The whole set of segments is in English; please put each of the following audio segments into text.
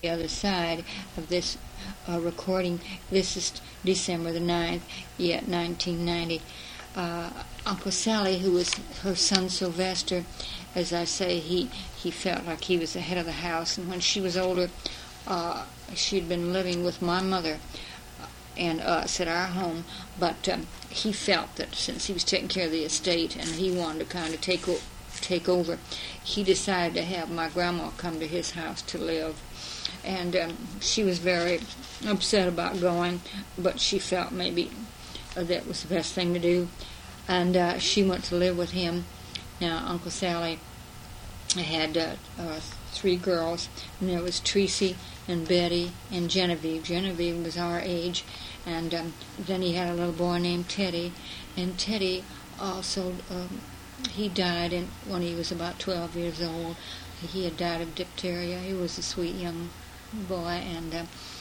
the other side of this recording. This is December the 9th, yet 1990. Uncle Sally, who was her son Sylvester, as I say, he felt like he was the head of the house, and when she was older, she'd been living with my mother and us at our home, but he felt that since he was taking care of the estate and he wanted to kind of take over, he decided to have my grandma come to his house to live. And she was very upset about going, but she felt maybe that was the best thing to do. And she went to live with him. Now, Uncle Sally had 3 girls, and there was Tracy and Betty and Genevieve. Genevieve was our age. And then he had a little boy named Teddy. And Teddy also, he died when he was about 12 years old. He had died of diphtheria. He was a sweet young boy, and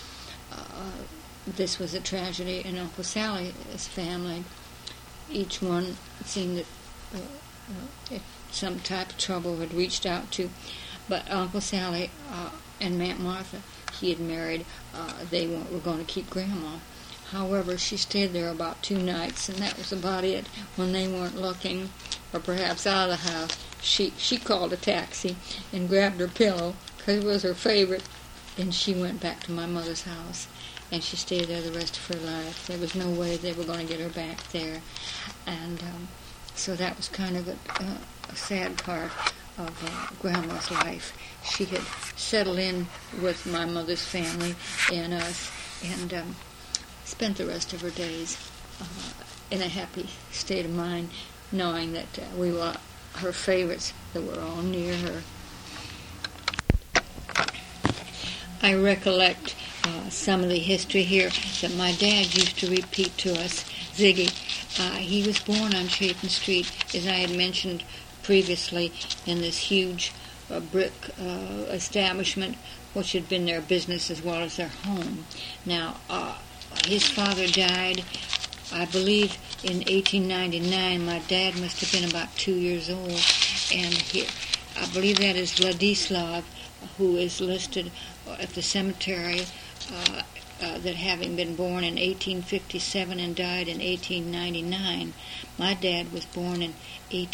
this was a tragedy in Uncle Sally's family. Each one seemed that some type of trouble had reached out to, but Uncle Sally and Aunt Martha, he had married, they were going to keep Grandma. However, she stayed there about 2 nights, and that was about it. When they weren't looking, or perhaps out of the house, she called a taxi and grabbed her pillow, because it was her favorite, and she went back to my mother's house, and she stayed there the rest of her life. There was no way they were going to get her back there. And so that was kind of a sad part of Grandma's life. She had settled in with my mother's family and us, and spent the rest of her days in a happy state of mind, knowing that we were her favorites, that were all near her. I recollect some of the history here that my dad used to repeat to us. Ziggy, he was born on Chapin Street, as I had mentioned previously, in this huge brick establishment, which had been their business as well as their home. Now, his father died, I believe, in 1899. My dad must have been about 2 years old, and I believe that is Vladislav, who is listed at the cemetery, that having been born in 1857 and died in 1899. My dad was born in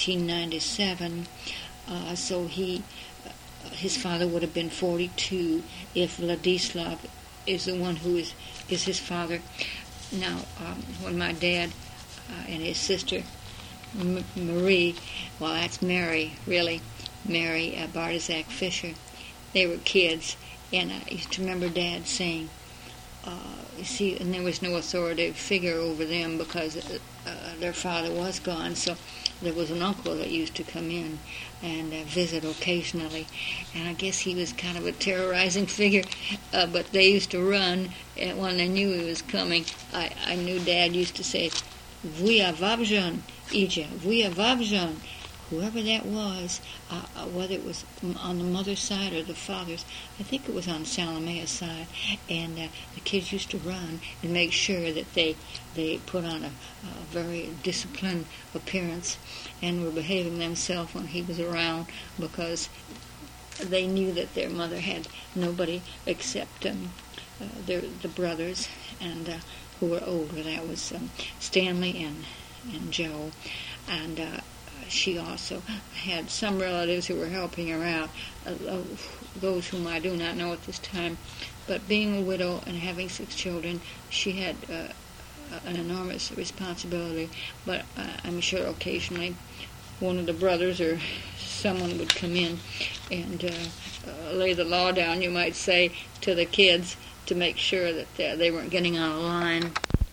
1897, so his father would have been 42 if Vladislav is the one who is his father. Now, when my dad and his sister Marie, well, that's Mary, really, Mary Bartizak Fisher, they were kids, and I used to remember Dad saying, you see, and there was no authoritative figure over them because their father was gone, so there was an uncle that used to come in and visit occasionally, and I guess he was kind of a terrorizing figure, but they used to run when they knew he was coming. I knew Dad used to say, "Vuya Vavjan, Ija, Vuya Vavjan." Whoever that was, whether it was on the mother's side or the father's, I think it was on Salomea's side, and the kids used to run and make sure that they put on a very disciplined appearance and were behaving themselves when he was around, because they knew that their mother had nobody except the brothers, and who were older. That was Stanley and Joe, and she also had some relatives who were helping her out, those whom I do not know at this time. But being a widow and having 6 children, she had an enormous responsibility. But I'm sure occasionally one of the brothers or someone would come in and lay the law down, you might say, to the kids to make sure that they weren't getting out of line.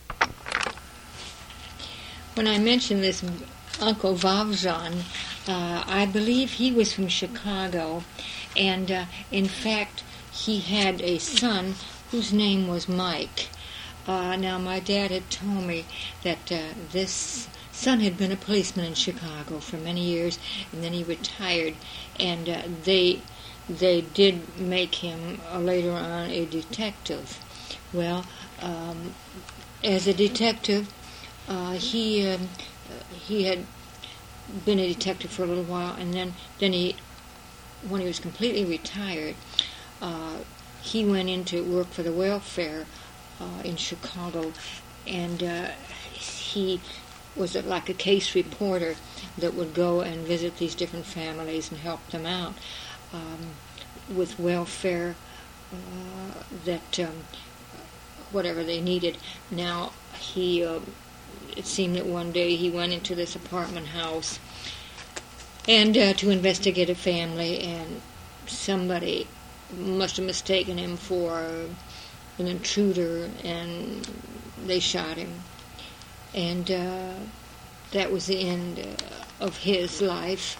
When I mentioned this Uncle Vavjan, I believe he was from Chicago, and in fact he had a son whose name was Mike. Now my dad had told me that this son had been a policeman in Chicago for many years, and then he retired, and they did make him later on a detective. Well, as a detective, he had been a detective for a little while, and then he, when he was completely retired, he went into work for the welfare in Chicago, and he was like a case reporter that would go and visit these different families and help them out with welfare, that whatever they needed. Now, it seemed that one day he went into this apartment house and to investigate a family, and somebody must have mistaken him for an intruder, and they shot him. And that was the end of his life.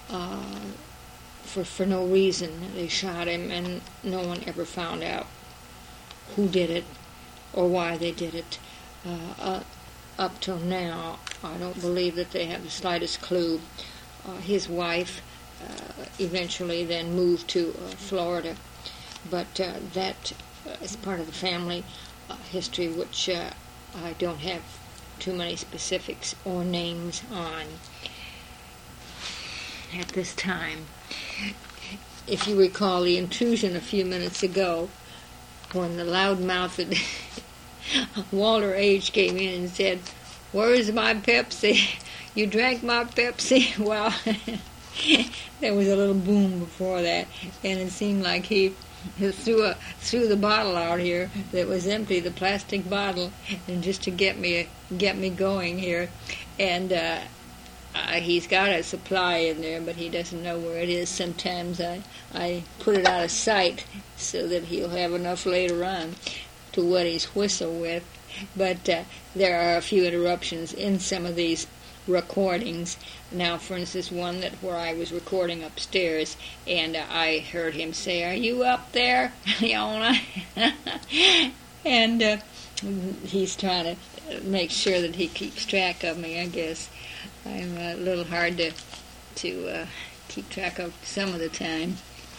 For no reason. They shot him, and no one ever found out who did it or why they did it. Up till now, I don't believe that they have the slightest clue. His wife eventually then moved to Florida, but that is part of the family history, which I don't have too many specifics or names on at this time. If you recall the intrusion a few minutes ago, when the loud-mouthed Walter H. came in and said, "Where's my Pepsi? You drank my Pepsi?" Well, there was a little boom before that, and it seemed like he threw the bottle out here that was empty, the plastic bottle, and just to get me going here. And he's got a supply in there, but he doesn't know where it is. Sometimes I put it out of sight so that he'll have enough later on to wet his whistle with. But there are a few interruptions in some of these recordings. Now, for instance, one where I was recording upstairs, and I heard him say, "Are you up there, Yona?" And he's trying to make sure that he keeps track of me, I guess. I'm a little hard to keep track of some of the time.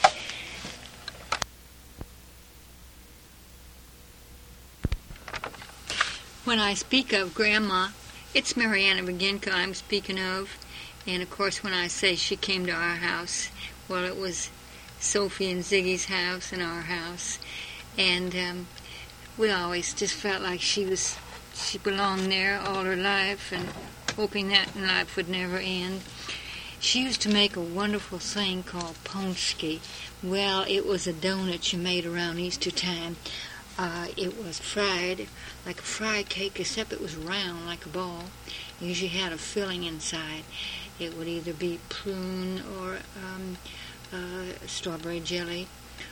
When I speak of Grandma, it's Mariana Beginka I'm speaking of. And of course, when I say she came to our house, well, it was Sophie and Ziggy's house and our house. And we always just felt like she belonged there all her life, and hoping that life would never end. She used to make a wonderful thing called ponchki. Well, it was a donut she made around Easter time. It was fried, like a fried cake, except it was round, like a ball. It usually had a filling inside. It would either be prune or strawberry jelly,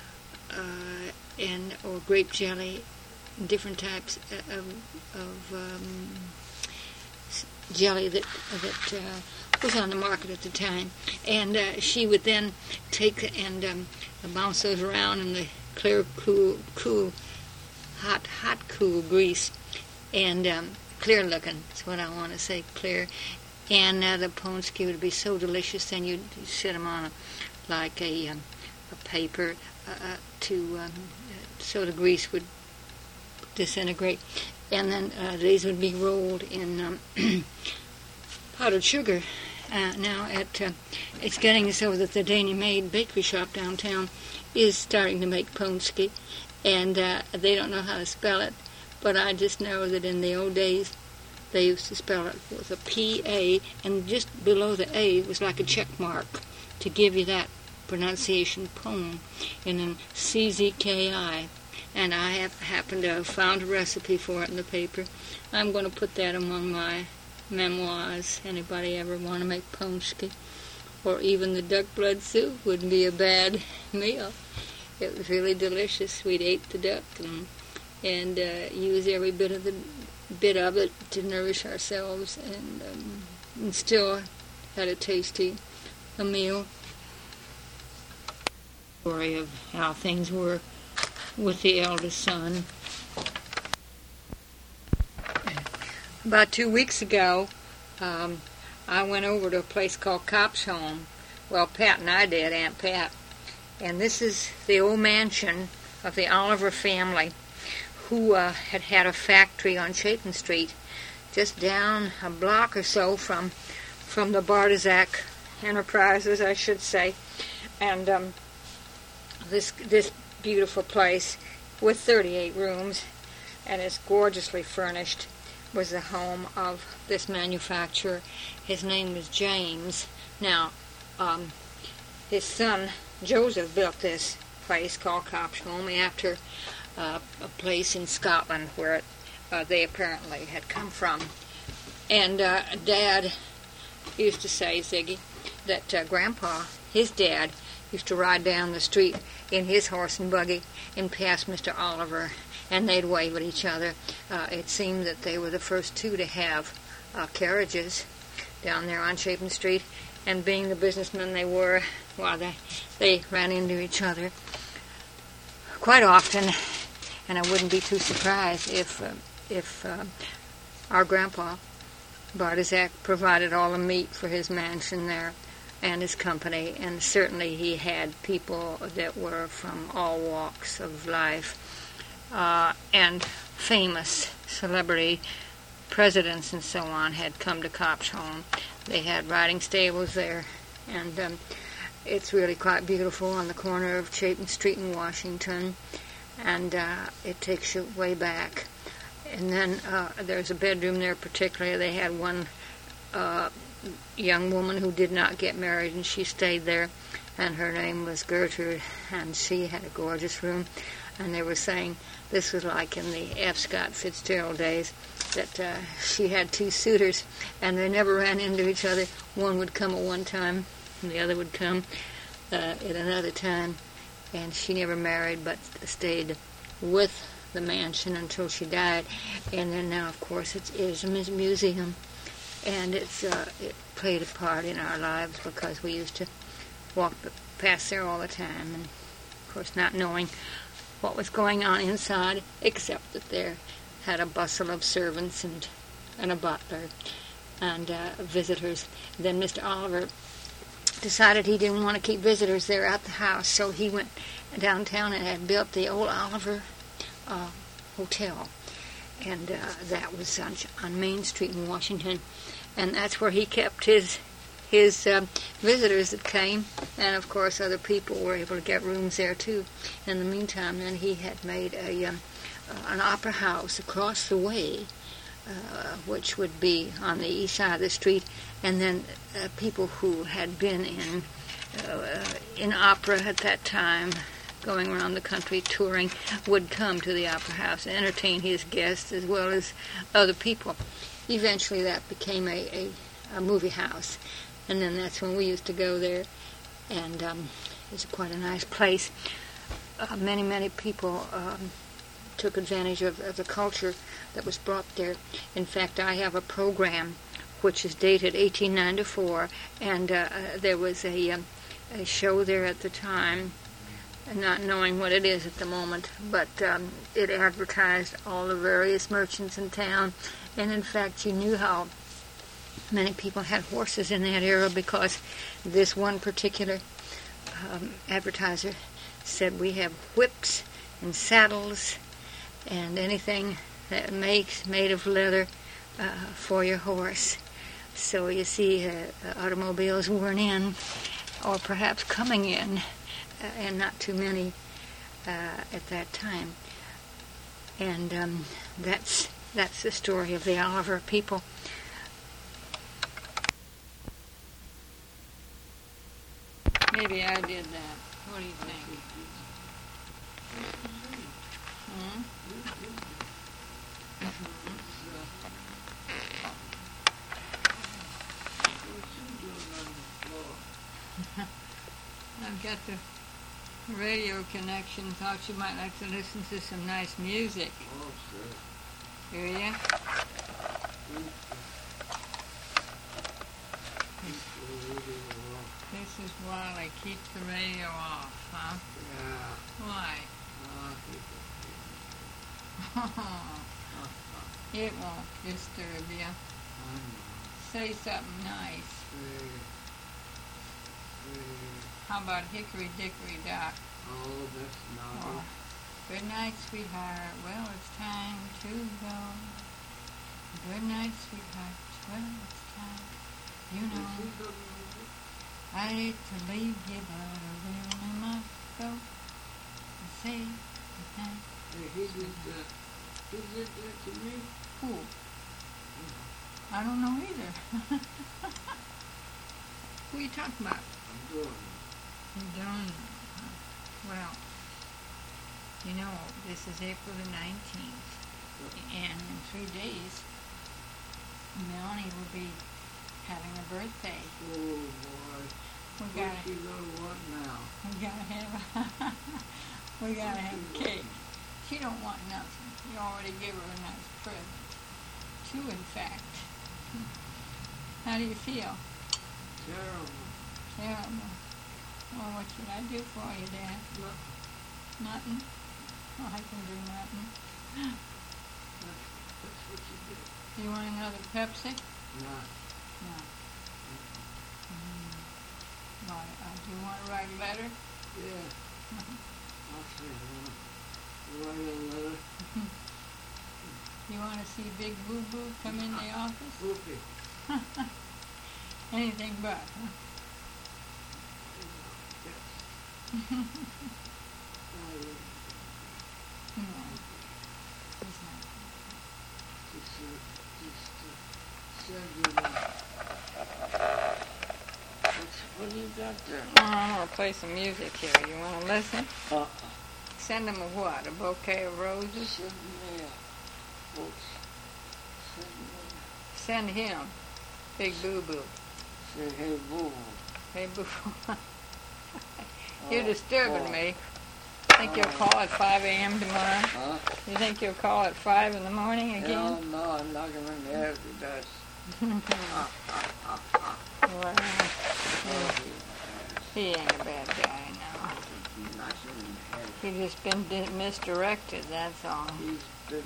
or grape jelly, different types of jelly that was on the market at the time. And she would then take and bounce those around in the clear, cool, hot, cool grease, and clear looking. That's what I want to say, clear. And the ponchki would be so delicious. Then you'd set them on a paper so the grease would disintegrate. And then these would be rolled in powdered sugar. Now it's getting so that the Danny Maid bakery shop downtown is starting to make ponchki, and they don't know how to spell it, but I just know that in the old days they used to spell it with a P-A, and just below the A was like a check mark to give you that pronunciation, pone, and then C-Z-K-I. And I have happened to have found a recipe for it in the paper. I'm going to put that among my memoirs. Anybody ever want to make ponchki? Or even the duck blood soup wouldn't be a bad meal. It was really delicious. We'd ate the duck and use every bit of it to nourish ourselves, and still had a tasty meal. Story of how things were with the eldest son. About 2 weeks ago, I went over to a place called Copp's Home. Well, Pat and I did, Aunt Pat. And this is the old mansion of the Oliver family, who had a factory on Chapin Street, just down a block or so from the Bartizak Enterprises, I should say. And this beautiful place with 38 rooms, and it's gorgeously furnished, was the home of this manufacturer. His name was James. Now, his son Joseph built this place called Copp's Home after a place in Scotland where they apparently had come from. And Dad used to say, Ziggy, that Grandpa, his dad, used to ride down the street in his horse and buggy and pass Mr. Oliver, and they'd wave at each other. It seemed that they were the first two to have carriages down there on Chapin Street, and being the businessmen they were, well, they ran into each other quite often, and I wouldn't be too surprised if our grandpa, Bartizak, provided all the meat for his mansion there and his company, and certainly he had people that were from all walks of life, and famous celebrity presidents and so on had come to Copp's Home. They had riding stables there, and it's really quite beautiful on the corner of Chapin Street in Washington, and it takes you way back. And then there's a bedroom there particularly. They had one young woman who did not get married, and she stayed there, and her name was Gertrude, and she had a gorgeous room. And they were saying this was like in the F. Scott Fitzgerald days, that she had two suitors, and they never ran into each other. One would come at one time, and the other would come at another time, and she never married but stayed with the mansion until she died. And then now, of course, it is a museum, and it played a part in our lives because we used to walk past there all the time, and of course not knowing what was going on inside, except that there had a bustle of servants and a butler and visitors. Then Mr. Oliver decided he didn't want to keep visitors there at the house, so he went downtown and had built the old Oliver Hotel, and that was on Main Street in Washington, and that's where he kept his visitors that came, and of course other people were able to get rooms there too. In the meantime, then he had made an opera house across the way, which would be on the east side of the street, and then people who had been in opera at that time, going around the country touring, would come to the opera house and entertain his guests as well as other people. Eventually that became a movie house, and then that's when we used to go there, and it's quite a nice place. Many people took advantage of the culture that was brought there. In fact, I have a program which is dated 1894, and there was a show there at the time, not knowing what it is at the moment, but it advertised all the various merchants in town, and in fact you knew how many people had horses in that era because this one particular advertiser said, we have whips and saddles and anything that makes made of leather for your horse. So you see automobiles weren't in, or perhaps coming in, and not too many at that time. And that's the story of the Oliver people. Maybe I did that. What do you think? I've got the radio connection. Thought you might like to listen to some nice music. Oh, sure. Hear ya? This is why they keep the radio off, huh? Yeah. Why? It won't disturb you. Say something nice. How about Hickory Dickory Dock? Oh, that's not Oh. Good night, sweetheart. Well, it's time to go. Good night, sweetheart. Well, it's time. You know, I hate to leave you, but I really must go. say? Hey, he did that to me. Who? I don't know either. Who are you talking about? I'm doing it. Done. Well, you know, this is April the 19th, and in 3 days, Melanie will be having a birthday. Oh, boy. We What's gotta, she gonna want now? we gotta have cake. She don't want nothing. You already give her a nice present. 2, in fact. How do you feel? Terrible. Terrible. Well, what should I do for you, Dad? Nothing? Well, I can do nothing. That's what you do. You want another Pepsi? No. No. Well, do you want to write a letter? Yeah. I'll say that. Write a letter. You want to see Big Boo Boo come in the office? Okay. Anything but, huh? Yes. No. He's not. What do you got there? I'm going to play some music here. You want to listen? Send him a what? A bouquet of roses? Send me folks. Send him. Big Boo Boo. Say, hey, boo. Hey, Boo. You're disturbing me. Think you'll call at 5 a.m. tomorrow? Huh? You think you'll call at 5 in the morning again? Hell no, I'm not going to have the dust. Well, he ain't a bad guy, no. He's just been misdirected, that's all. He's been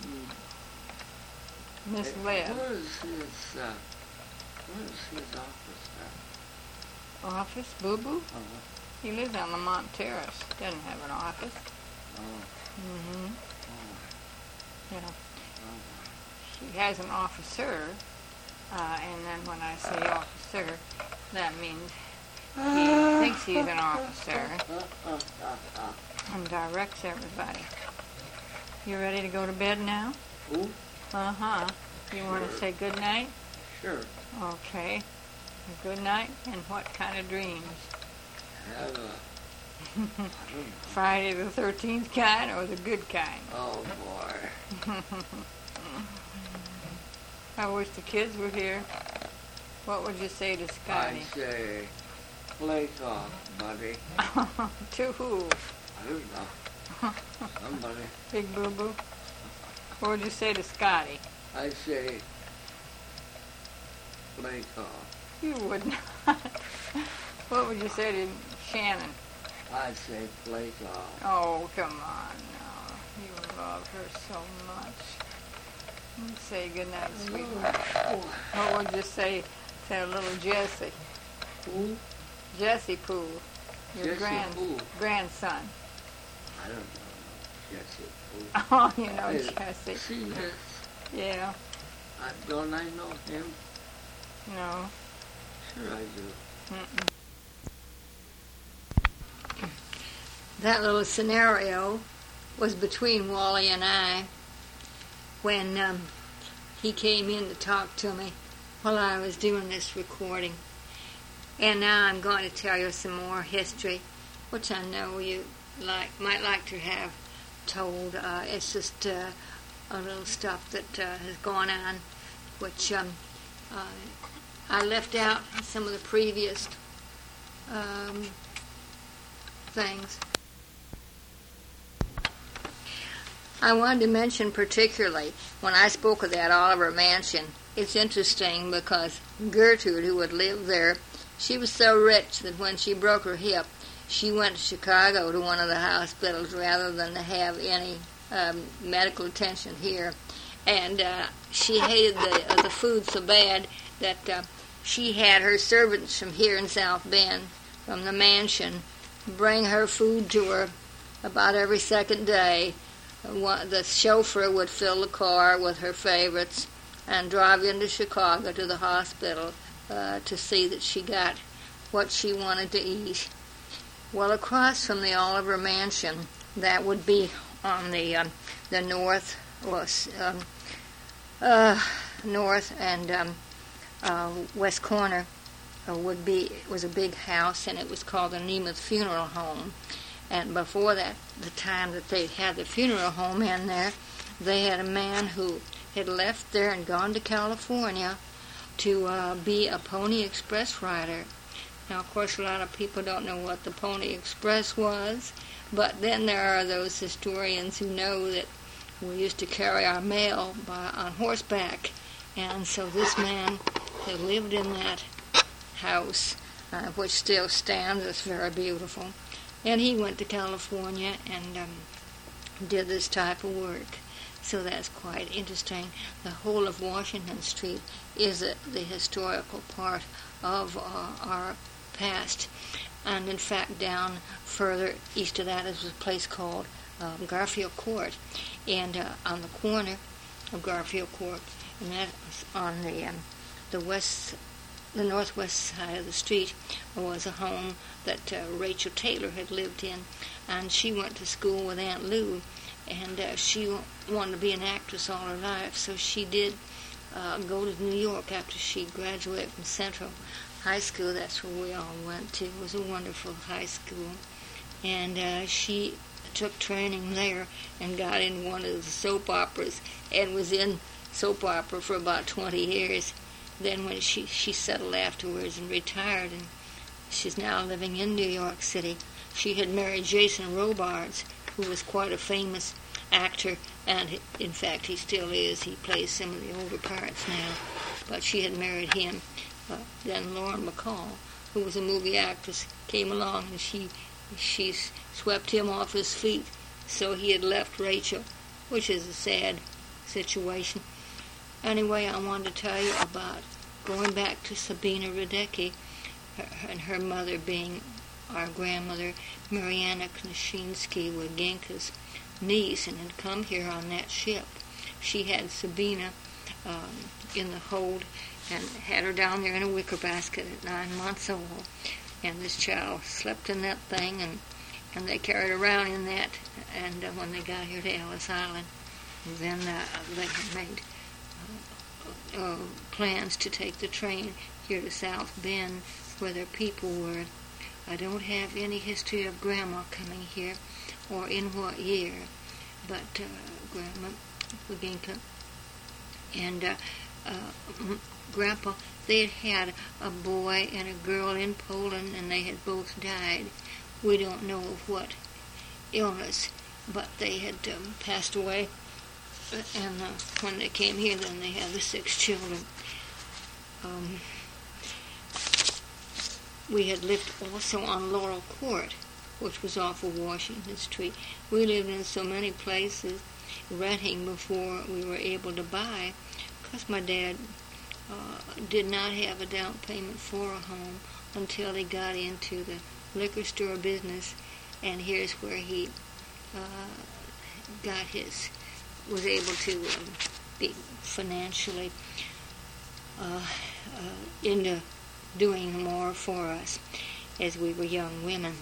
Misled. Where's his office at? Office? Boo Boo? Uh-huh. He lives on Lamont Terrace. Doesn't have an office. Oh. Mm-hmm. Oh. Yeah. Oh. He has an officer, and then when I say officer, that means he thinks he's an officer and directs everybody. You ready to go to bed now? Who? Uh-huh. You want to say good night? Sure. Okay. Good night, and what kind of dreams? Have a... I don't know. Friday the 13th kind or the good kind? Oh, boy. I wish the kids were here. What would you say to Scotty? I say, play off, buddy. To who? I don't know. Somebody. Big Boo Boo? What would you say to Scotty? I say, play off. You would not. What would you say to Shannon? I say, play off. Oh, come on now. You love her so much. You say goodnight, sweetheart. What would you say to little Jessie? Who? Jessie Pooh, your Jessie Pooh. grandson. I don't know. Jessie Pooh. Oh, you know Hey, Jessie. See this? Yeah. Don't I know him? No. Sure I do. Mm-mm. That little scenario was between Wally and I when he came in to talk to me while I was doing this recording. And now I'm going to tell you some more history, which I know you might like to have told. It's just a little stuff that has gone on, which I left out some of the previous things. I wanted to mention particularly, when I spoke of that Oliver Mansion, it's interesting because Gertrude, who had lived there, she was so rich that when she broke her hip, she went to Chicago to one of the hospitals rather than to have any medical attention here. And she hated the food so bad that she had her servants from here in South Bend, from the mansion, bring her food to her about every second day. The chauffeur would fill the car with her favorites and drive into Chicago to the hospital to see that she got what she wanted to eat. Well, across from the Oliver Mansion that would be on the north north and west corner. Was a big house, and it was called the Nemeth Funeral Home. And before that, the time that they had the funeral home in there, they had a man who had left there and gone to California to be a Pony Express rider. Now, of course, a lot of people don't know what the Pony Express was, but then there are those historians who know that we used to carry our mail on horseback. And so this man had lived in that house, which still stands. It's very beautiful. And he went to California and did this type of work. So that's quite interesting. The whole of Washington Street is the historical part of our past. And in fact, down further east of that is a place called Garfield Court. And on the corner of Garfield Court, and that's on the northwest side of the street, was a home that Rachel Taylor had lived in, and she went to school with Aunt Lou, and she wanted to be an actress all her life, so she did go to New York after she graduated from Central High School. That's where we all went to. It was a wonderful high school, and she took training there and got in one of the soap operas and was in soap opera for about 20 years. Then when she settled afterwards and retired, and she's now living in New York City. She had married Jason Robards, who was quite a famous actor, and in fact he still is. He plays some of the older parts now. But she had married him. Then Lauren Bacall, who was a movie actress, came along, and she swept him off his feet. So he had left Rachel, which is a sad situation. Anyway, I wanted to tell you about going back to Sabina Radecki, and her mother being our grandmother, Mariana Knashinsky, Waginka's niece, and had come here on that ship. She had Sabina in the hold and had her down there in a wicker basket at 9 months old. And this child slept in that thing, and they carried her around in that. And when they got here to Ellis Island, then they had made plans to take the train here to South Bend, where their people were. I don't have any history of Grandma coming here, or in what year, but Grandma Waginka and Grandpa, they had had a boy and a girl in Poland, and they had both died. We don't know of what illness, but they had passed away. And when they came here, then they had the 6 children. We had lived also on Laurel Court, which was off of Washington Street. We lived in so many places, renting before we were able to buy, because my dad did not have a down payment for a home until he got into the liquor store business, and here's where he was able to be financially into doing more for us as we were young women.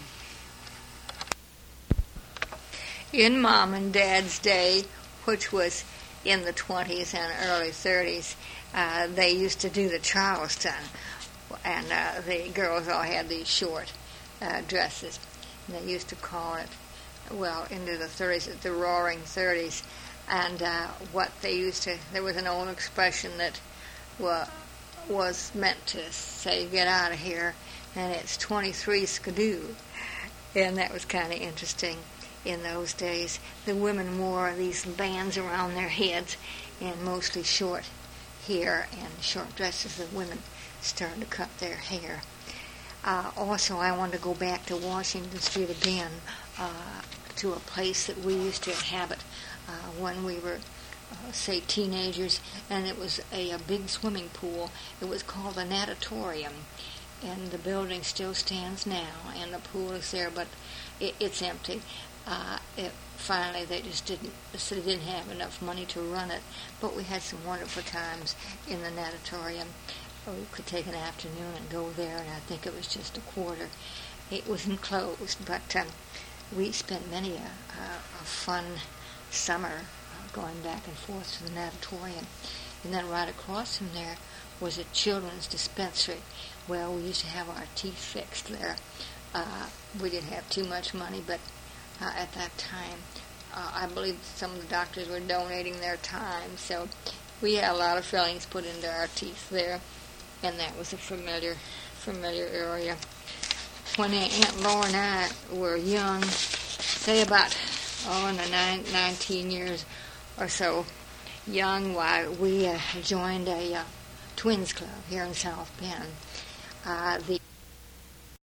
In Mom and Dad's day, which was in the 20s and early 30s, they used to do the Charleston, and the girls all had these short dresses, and they used to call it, well, into the 30s, the Roaring 30s. And what they used to, there was an old expression that was meant to say, get out of here, and it's 23 skidoo. And that was kind of interesting in those days. The women wore these bands around their heads, and mostly short hair and short dresses. The women started to cut their hair. Also, I wanted to go back to Washington Street again, to a place that we used to inhabit when we were, say, teenagers, and it was a big swimming pool. It was called the Natatorium, and the building still stands now, and the pool is there, but it's empty. Finally, the city didn't have enough money to run it, but we had some wonderful times in the Natatorium. We could take an afternoon and go there, and I think it was just a quarter. It was enclosed, but we spent many a fun summer going back and forth to the natatorium. And then right across from there was a children's dispensary. Well, we used to have our teeth fixed there. We didn't have too much money, but at that time, I believe some of the doctors were donating their time, so we had a lot of fillings put into our teeth there, and that was a familiar area. When Aunt Laura and I were young, say about in the 19 years or so young, why we joined a twins club here in South Bend. The